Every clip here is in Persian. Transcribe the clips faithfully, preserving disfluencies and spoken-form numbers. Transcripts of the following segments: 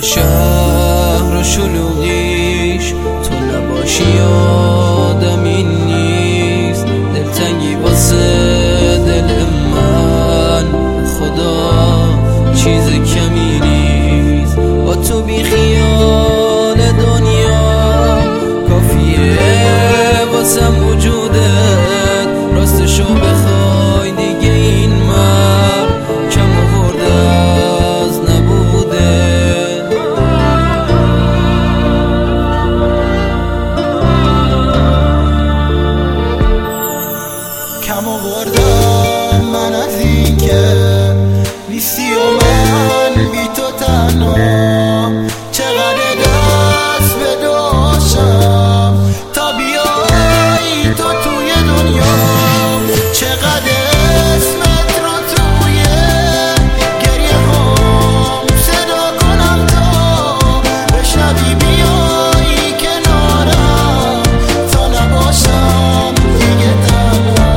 شهر و شلوغیش تو نباشی آدمی نیست. دلتنگی واسه دل من خدا چیز کمی نیست. با تو بی خیال دنیا کافیه واسم وجودت. راستشو بخوای دیگه این مرد کم آورده از نبوده. کم آوردم من از این که نیستی و من بی تو تنها. چقدر دست به داشتم تا بیایی تو توی دنیا. چقدر اسمت رو توی گریه هم صدا کنم تا بشنوی بیایی کنارم تا نباشم دیگه تنها.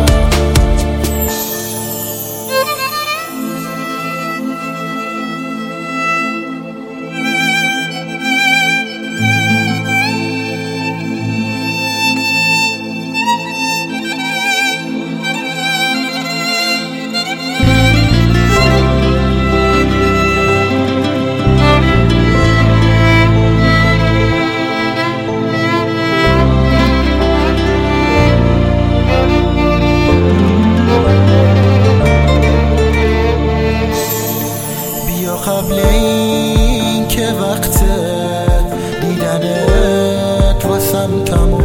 قبل این که وقت دیدنت واسم تموم